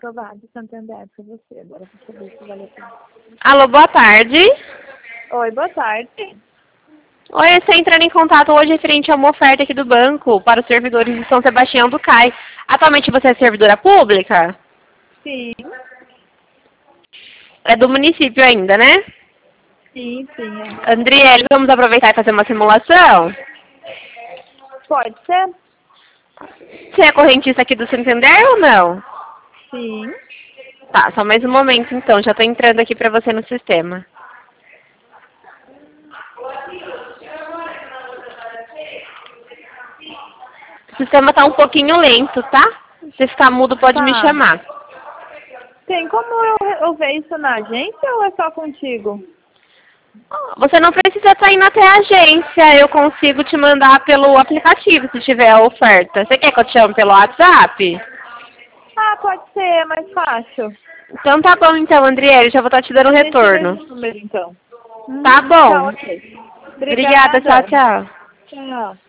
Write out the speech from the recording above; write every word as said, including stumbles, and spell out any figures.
aprovado Santander pra você. Agora pra saber se vale a pena. Alô, boa tarde. Oi, boa tarde. Oi, eu estou entrando em contato hoje referente a uma oferta aqui do banco para os servidores de São Sebastião do Cai. Atualmente você é servidora pública? Sim. É do município ainda, né? Sim, sim. É. Andriele, vamos aproveitar e fazer uma simulação? Pode ser? Você é correntista aqui do Santander ou não? Sim. Tá, só mais um momento então, já estou entrando aqui para você no sistema. O sistema está um pouquinho lento, tá? Se ficar mudo pode me Tá. chamar. Tem como eu, eu ver isso na agência ou é só contigo? Você não precisa estar indo até a agência, eu consigo te mandar pelo aplicativo se tiver a oferta. Você quer que eu te chame pelo WhatsApp? Ah, pode ser, é mais fácil. Então tá bom então, Andriele, já vou estar te dando um Deixa eu ver retorno. o número então. Hum, Tá tá bom. ok. Obrigada, tchau, Obrigada. tchau. Tchau.